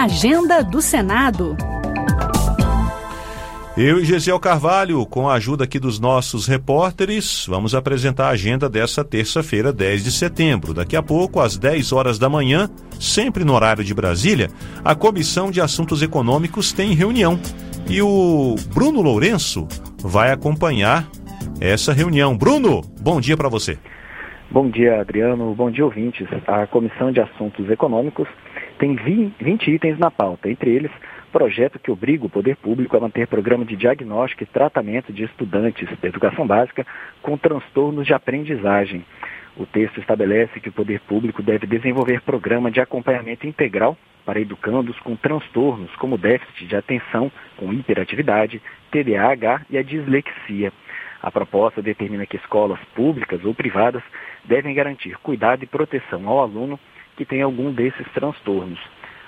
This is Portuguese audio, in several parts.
Agenda do Senado. Eu e Gesiel Carvalho, com a ajuda aqui dos nossos repórteres, vamos apresentar a agenda dessa terça-feira, 10 de setembro. Daqui a pouco, às 10 horas da manhã, sempre no horário de Brasília, a Comissão de Assuntos Econômicos tem reunião. E o Bruno Lourenço vai acompanhar essa reunião. Bruno, bom dia para você. Bom dia, Adriano. Bom dia, ouvintes. A Comissão de Assuntos Econômicos tem 20 itens na pauta, entre eles projeto que obriga o poder público a manter programa de diagnóstico e tratamento de estudantes da educação básica com transtornos de aprendizagem. O texto estabelece que o poder público deve desenvolver programa de acompanhamento integral para educandos com transtornos como déficit de atenção, com hiperatividade, TDAH e a dislexia. A proposta determina que escolas públicas ou privadas devem garantir cuidado e proteção ao aluno que tem algum desses transtornos.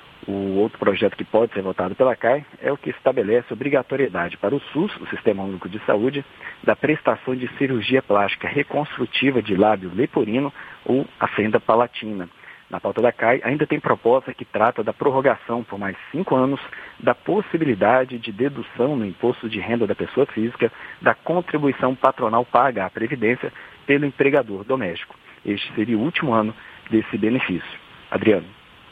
O outro projeto que pode ser votado pela CAI é o que estabelece obrigatoriedade para o SUS, o Sistema Único de Saúde, da prestação de cirurgia plástica reconstrutiva de lábio leporino ou a fenda palatina. Na pauta da CAI ainda tem proposta que trata da prorrogação por mais 5 anos da possibilidade de dedução no imposto de renda da pessoa física da contribuição patronal paga à Previdência pelo empregador doméstico. Este seria o último ano desse benefício. Adriano.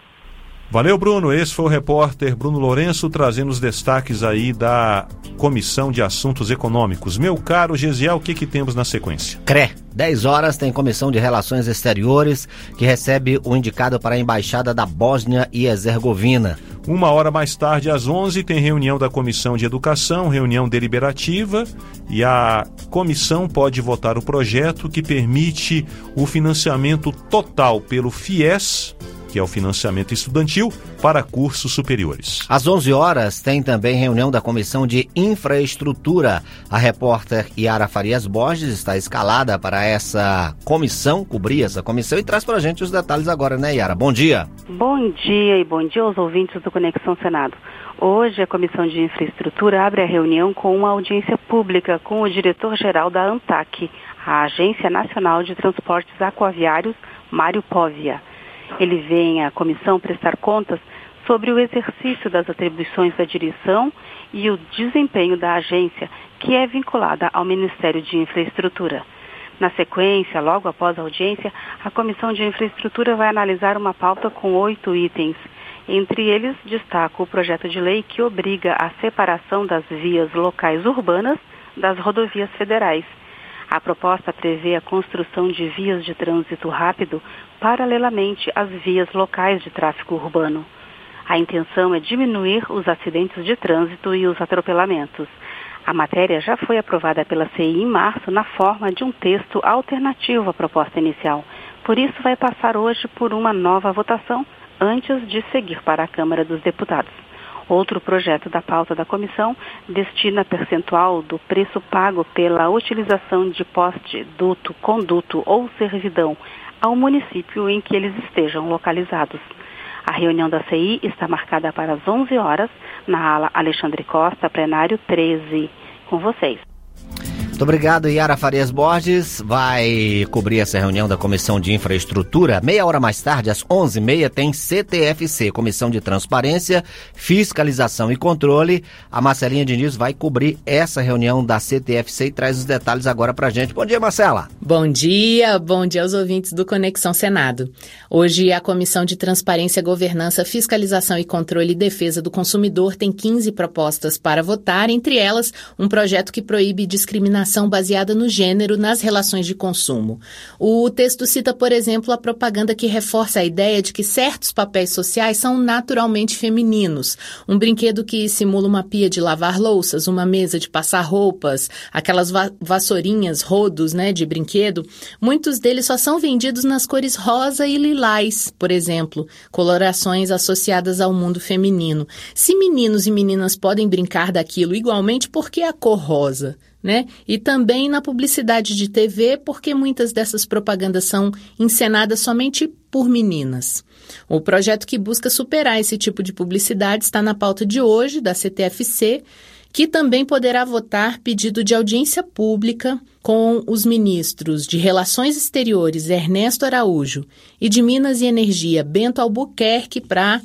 Valeu, Bruno. Esse foi o repórter Bruno Lourenço trazendo os destaques aí da Comissão de Assuntos Econômicos. Meu caro Gesiel, o que temos na sequência? 10 horas tem Comissão de Relações Exteriores, que recebe o indicado para a Embaixada da Bósnia e Herzegovina. 1 hora mais tarde, às 11, tem reunião da Comissão de Educação, reunião deliberativa, e a comissão pode votar o projeto que permite o financiamento total pelo FIES, que é o financiamento estudantil, para cursos superiores. Às 11 horas tem também reunião da Comissão de Infraestrutura. A repórter Yara Farias Borges está escalada para essa comissão, cobrir essa comissão, e traz para a gente os detalhes agora, né, Yara? Bom dia. Bom dia e bom dia aos ouvintes do Conexão Senado. Hoje a Comissão de Infraestrutura abre a reunião com uma audiência pública com o diretor-geral da ANTAQ, a Agência Nacional de Transportes Aquaviários, Mário Póvia. Ele vem à comissão prestar contas sobre o exercício das atribuições da direção e o desempenho da agência, que é vinculada ao Ministério de Infraestrutura. Na sequência, logo após a audiência, a Comissão de Infraestrutura vai analisar uma pauta com 8 itens. Entre eles, destaca o projeto de lei que obriga a separação das vias locais urbanas das rodovias federais. A proposta prevê a construção de vias de trânsito rápido paralelamente às vias locais de tráfego urbano. A intenção é diminuir os acidentes de trânsito e os atropelamentos. A matéria já foi aprovada pela CI em março na forma de um texto alternativo à proposta inicial. Por isso, vai passar hoje por uma nova votação antes de seguir para a Câmara dos Deputados. Outro projeto da pauta da comissão destina percentual do preço pago pela utilização de poste, duto, conduto ou servidão ao município em que eles estejam localizados. A reunião da CI está marcada para as 11 horas na ala Alexandre Costa, plenário 13. Com vocês. Muito obrigado, Yara Farias Borges. Vai cobrir essa reunião da Comissão de Infraestrutura. Meia hora mais tarde, às 11h30, tem CTFC, Comissão de Transparência, Fiscalização e Controle. A Marcelinha Diniz vai cobrir essa reunião da CTFC e traz os detalhes agora pra gente. Bom dia, Marcela. Bom dia aos ouvintes do Conexão Senado. Hoje, a Comissão de Transparência, Governança, Fiscalização e Controle e Defesa do Consumidor tem 15 propostas para votar, entre elas um projeto que proíbe discriminação baseada no gênero nas relações de consumo. O texto cita, por exemplo, a propaganda que reforça a ideia de que certos papéis sociais são naturalmente femininos. Um brinquedo que simula uma pia de lavar louças, uma mesa de passar roupas, aquelas vassourinhas, rodos, de brinquedo, muitos deles só são vendidos nas cores rosa e lilás, por exemplo, colorações associadas ao mundo feminino. Se meninos e meninas podem brincar daquilo igualmente, por que a cor rosa? E também na publicidade de TV, porque muitas dessas propagandas são encenadas somente por meninas. O projeto que busca superar esse tipo de publicidade está na pauta de hoje, da CTFC, que também poderá votar pedido de audiência pública com os ministros de Relações Exteriores, Ernesto Araújo, e de Minas e Energia, Bento Albuquerque, para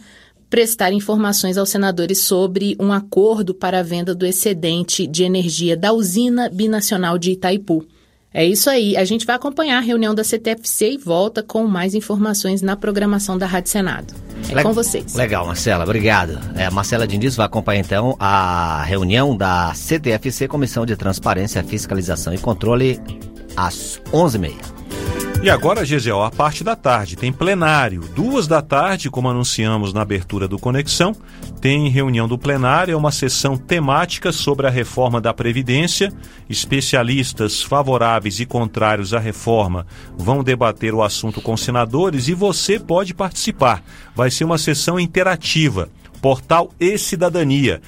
prestar informações aos senadores sobre um acordo para a venda do excedente de energia da usina binacional de Itaipu. É isso aí, a gente vai acompanhar a reunião da CTFC e volta com mais informações na programação da Rádio Senado. Com vocês. Legal, Marcela, obrigado. A Marcela Diniz vai acompanhar então a reunião da CTFC, Comissão de Transparência, Fiscalização e Controle, às 11h30. E agora, Gesiel, a parte da tarde tem plenário. 14h, como anunciamos na abertura do Conexão, tem reunião do plenário, é uma sessão temática sobre a reforma da Previdência. Especialistas favoráveis e contrários à reforma vão debater o assunto com senadores e você pode participar. Vai ser uma sessão interativa. Portal e-Cidadania,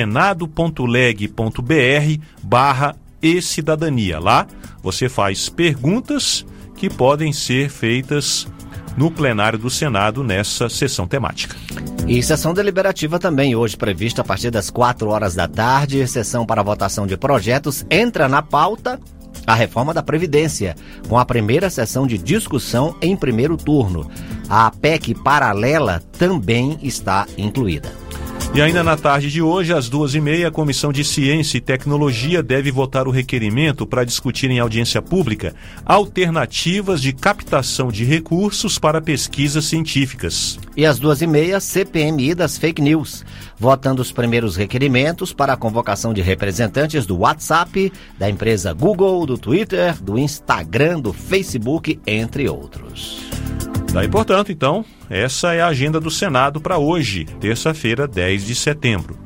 senado.leg.br/e-Cidadania. Lá você faz perguntas que podem ser feitas no plenário do Senado nessa sessão temática. E sessão deliberativa também hoje prevista a partir das 16h, sessão para votação de projetos. Entra na pauta a reforma da Previdência, com a primeira sessão de discussão em primeiro turno. A PEC paralela também está incluída. E ainda na tarde de hoje, às 14h30, a Comissão de Ciência e Tecnologia deve votar o requerimento para discutir em audiência pública alternativas de captação de recursos para pesquisas científicas. E às 14h30, CPMI das fake news, votando os primeiros requerimentos para a convocação de representantes do WhatsApp, da empresa Google, do Twitter, do Instagram, do Facebook, entre outros. Daí, portanto, então, essa é a agenda do Senado para hoje, terça-feira, 10 de setembro.